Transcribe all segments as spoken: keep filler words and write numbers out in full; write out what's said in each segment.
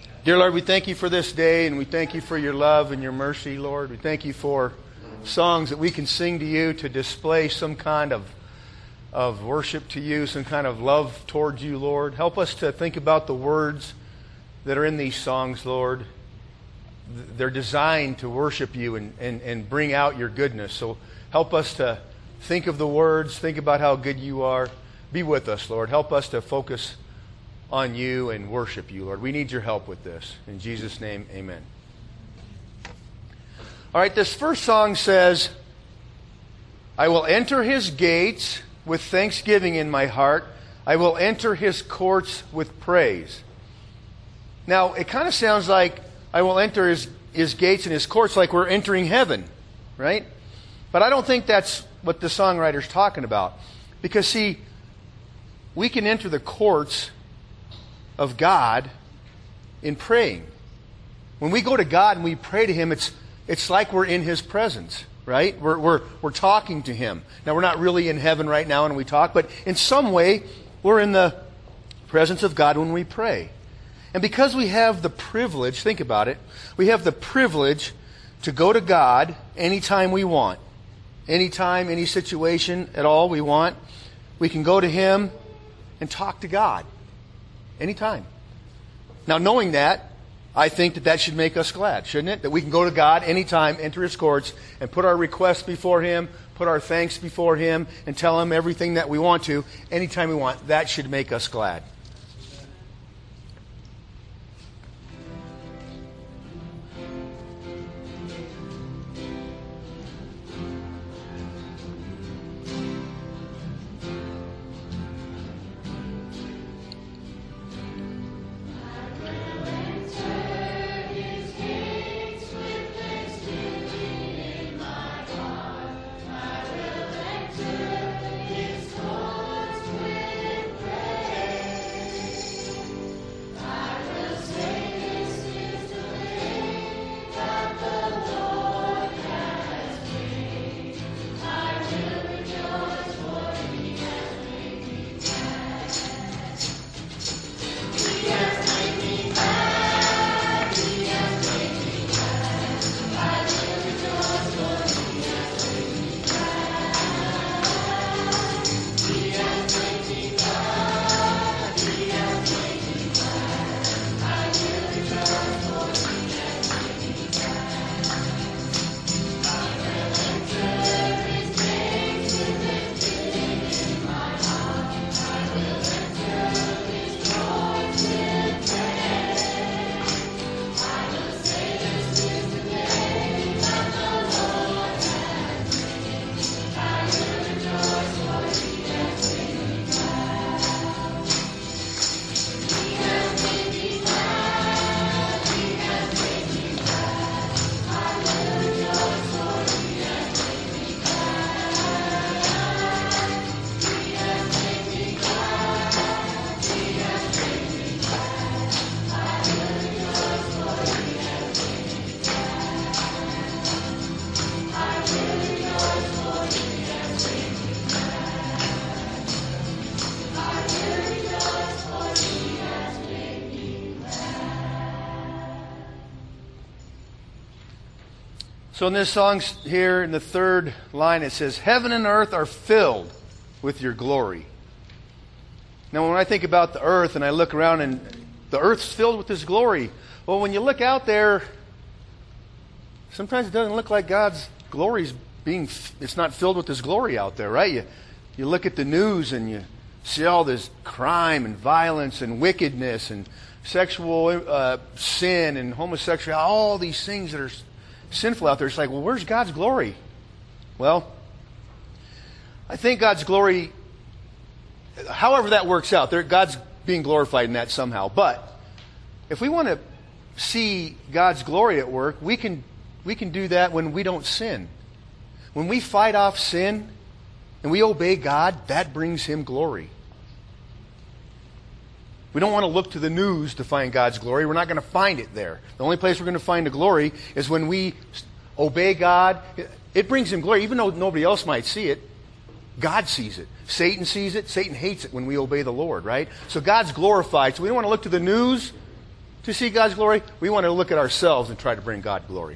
Dear Lord, we thank you for this day, and we thank you for your love and your mercy, Lord. We thank you for songs that we can sing to you to display some kind of, of worship to you, some kind of love towards you, Lord. Help us to think about the words that are in these songs, Lord. They're designed to worship you and, and, and bring out your goodness. So help us to think of the words, think about how good you are. Be with us, Lord. Help us to focus on you and worship you, Lord. We need your help with this. In Jesus' name, amen. All right, this first song says, I will enter his gates with thanksgiving in my heart. I will enter his courts with praise. Now, it kind of sounds like I will enter his, his gates and his courts like we're entering heaven, right? But I don't think that's what the songwriter's talking about. Because, see, we can enter the courts of God in praying. When we go to God and we pray to Him, it's it's like we're in His presence, right? We're we're we're talking to Him. Now, we're not really in heaven right now when we talk, but in some way, we're in the presence of God when we pray. And because we have the privilege, think about it, we have the privilege to go to God anytime we want. Anytime, any situation at all we want, we can go to Him and talk to God. Anytime. Now, knowing that, I think that that should make us glad, shouldn't it? That we can go to God anytime, enter His courts, and put our requests before Him, put our thanks before Him, and tell Him everything that we want to, anytime we want. That should make us glad. So in this song here, in the third line, it says, heaven and earth are filled with your glory. Now, when I think about the earth and I look around and the earth's filled with His glory, well, when you look out there, sometimes it doesn't look like God's glory is being, it's not filled with His glory out there, right? You, you look at the news and you see all this crime and violence and wickedness and sexual uh, sin and homosexuality, all these things that are sinful out there. It's like, well, where's God's glory? Well, I think God's glory, however that works out, there, God's being glorified in that somehow. But if we want to see God's glory at work, we can we can do that when we don't sin. When we fight off sin and we obey God, that brings Him glory. We don't want to look to the news to find God's glory. We're not going to find it there. The only place we're going to find the glory is when we obey God. It brings Him glory, even though nobody else might see it. God sees it. Satan sees it. Satan hates it when we obey the Lord, right? So God's glorified. So we don't want to look to the news to see God's glory. We want to look at ourselves and try to bring God glory.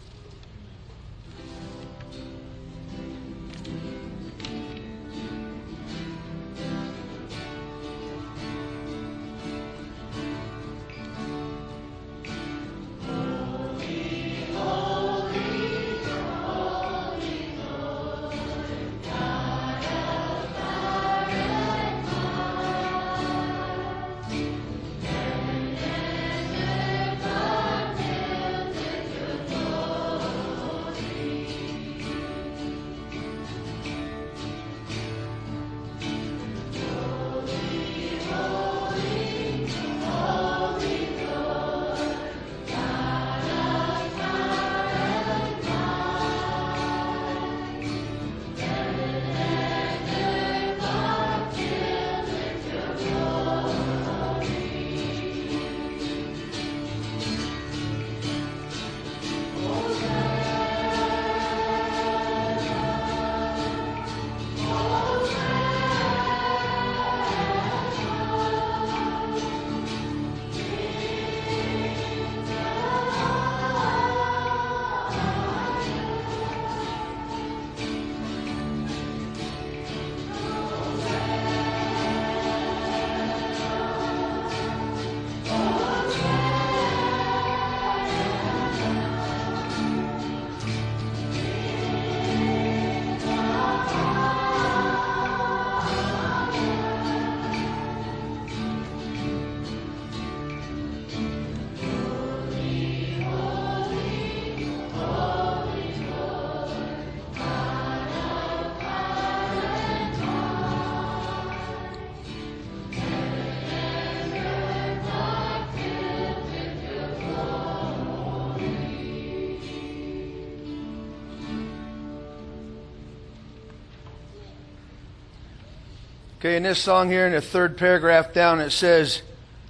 Okay, in this song here, in the third paragraph down, it says,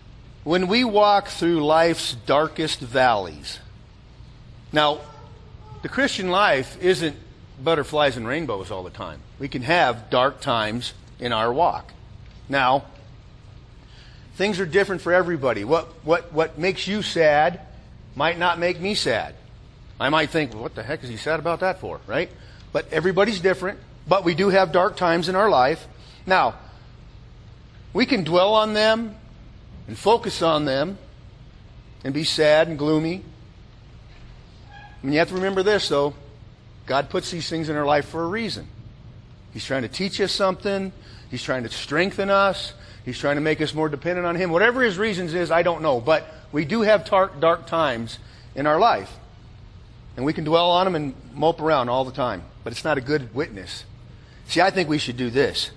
when we walk through life's darkest valleys. Now, the Christian life isn't butterflies and rainbows all the time. We can have dark times in our walk. Now, things are different for everybody. What, what, what makes you sad might not make me sad. I might think, well, what the heck is he sad about that for, right? But everybody's different. But we do have dark times in our life. Now, we can dwell on them and focus on them and be sad and gloomy. And you have to remember this, though. God puts these things in our life for a reason. He's trying to teach us something. He's trying to strengthen us. He's trying to make us more dependent on Him. Whatever His reasons is, I don't know. But we do have tar- dark times in our life. And we can dwell on them and mope around all the time. But it's not a good witness. See, I think we should do this.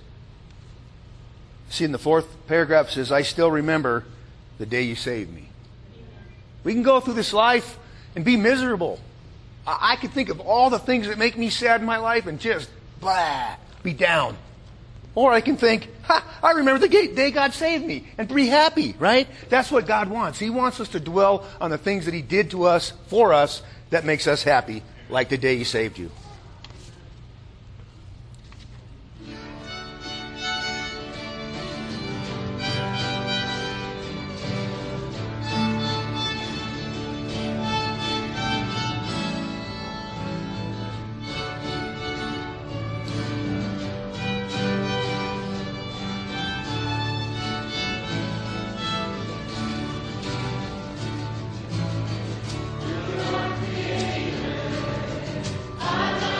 See, in the fourth paragraph it says, I still remember the day you saved me. We can go through this life and be miserable. I, I can think of all the things that make me sad in my life and just, blah, be down. Or I can think, ha, I remember the day God saved me and be happy, right? That's what God wants. He wants us to dwell on the things that He did to us, for us, that makes us happy, like the day He saved you. I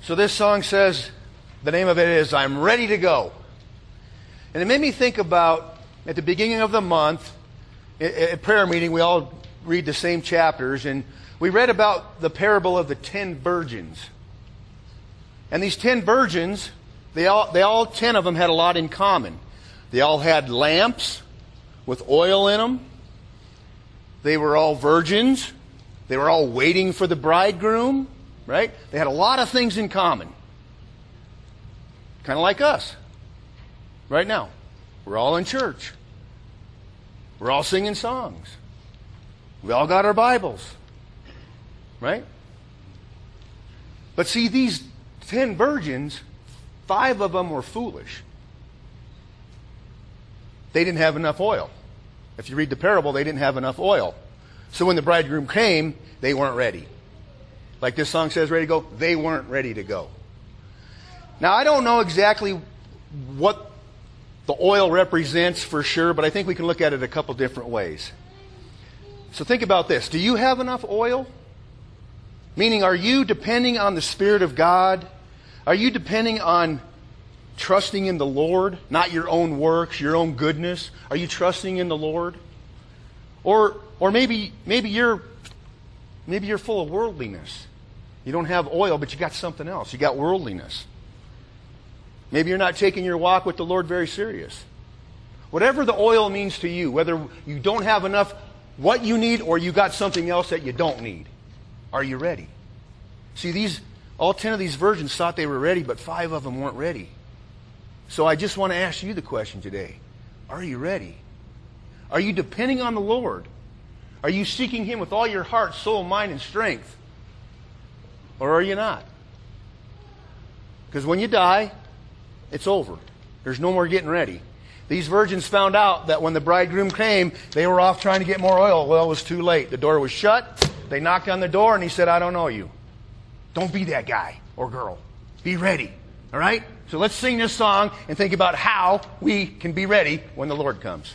So this song says, the name of it is, I'm Ready to Go. And it made me think about, at the beginning of the month, at prayer meeting, we all read the same chapters, and we read about the parable of the ten virgins. And these ten virgins, they all, they all ten of them had a lot in common. They all had lamps with oil in them. They were all virgins. They were all waiting for the bridegroom, right? They had a lot of things in common. Kind of like us right now. We're all in church. We're all singing songs. We all got our Bibles, right? But see, these ten virgins, five of them were foolish. They didn't have enough oil. If you read the parable, they didn't have enough oil. So when the bridegroom came, they weren't ready. Like this song says, ready to go, they weren't ready to go. Now, I don't know exactly what the oil represents for sure, but I think we can look at it a couple different ways. So think about this. Do you have enough oil? Meaning, are you depending on the Spirit of God? Are you depending on trusting in the Lord, not your own works, your own goodness? Are you trusting in the Lord? Or or maybe maybe you're maybe you're full of worldliness. You don't have oil, but you got something else. You got worldliness. Maybe you're not taking your walk with the Lord very serious. Whatever the oil means to you, whether you don't have enough what you need or you got something else that you don't need, are you ready? See, these all ten of these virgins thought they were ready, but five of them weren't ready. So I just want to ask you the question today. Are you ready? Are you depending on the Lord? Are you seeking Him with all your heart, soul, mind, and strength? Or are you not? Because when you die, it's over. There's no more getting ready. These virgins found out that when the bridegroom came, they were off trying to get more oil. Well, it was too late. The door was shut. They knocked on the door and he said, I don't know you. Don't be that guy or girl. Be ready. All right? So let's sing this song and think about how we can be ready when the Lord comes.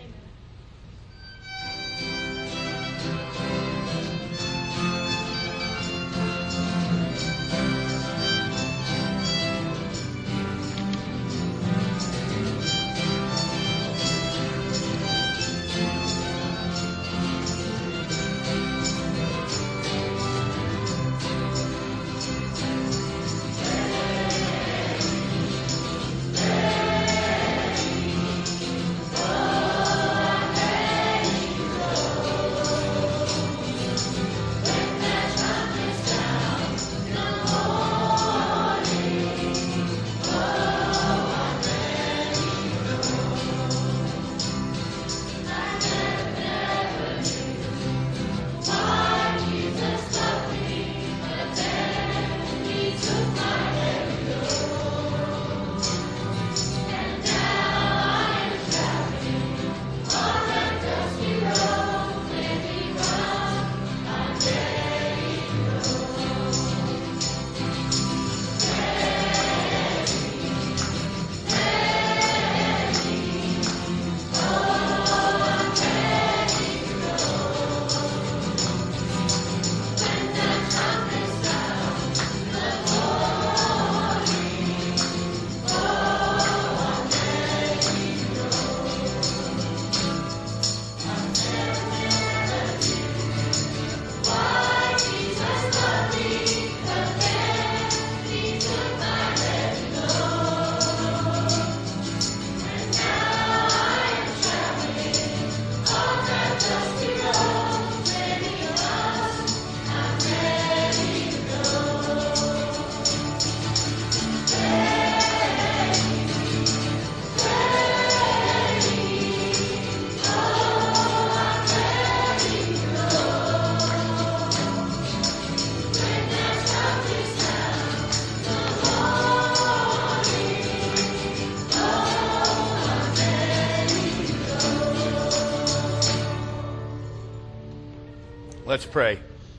Let's pray.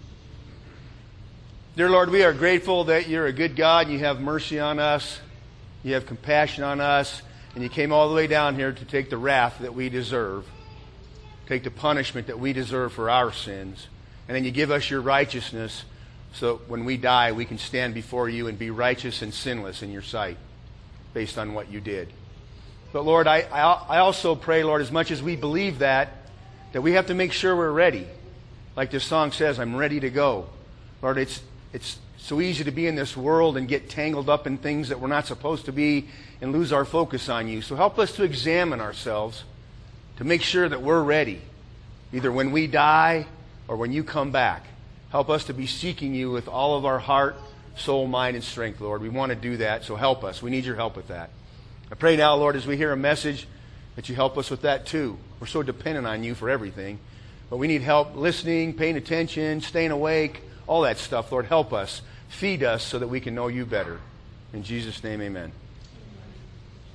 Dear Lord, we are grateful that you're a good God and you have mercy on us, you have compassion on us, and you came all the way down here to take the wrath that we deserve, take the punishment that we deserve for our sins, and then you give us your righteousness so that when we die, we can stand before you and be righteous and sinless in your sight based on what you did. But Lord, I, I, I also pray, Lord, as much as we believe that, that we have to make sure we're ready. Like this song says, I'm ready to go. Lord, it's it's so easy to be in this world and get tangled up in things that we're not supposed to be and lose our focus on you. So help us to examine ourselves to make sure that we're ready, either when we die or when you come back. Help us to be seeking you with all of our heart, soul, mind, and strength, Lord. We want to do that, so help us. We need your help with that. I pray now, Lord, as we hear a message, that you help us with that too. We're so dependent on you for everything. But we need help listening, paying attention, staying awake, all that stuff. Lord, help us. Feed us so that we can know you better. In Jesus' name, amen.